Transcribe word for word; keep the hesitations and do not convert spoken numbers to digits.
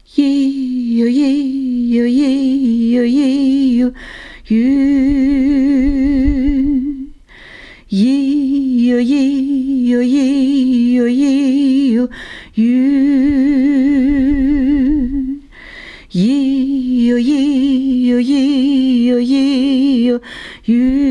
Yee-yo, yee-yo, yee-yo, yee-yo, you. Yee-yo, yee-yo, yee-yo, yee-yo, you. Yee-yo, yee-yo, yee-yo, yee-yo, you.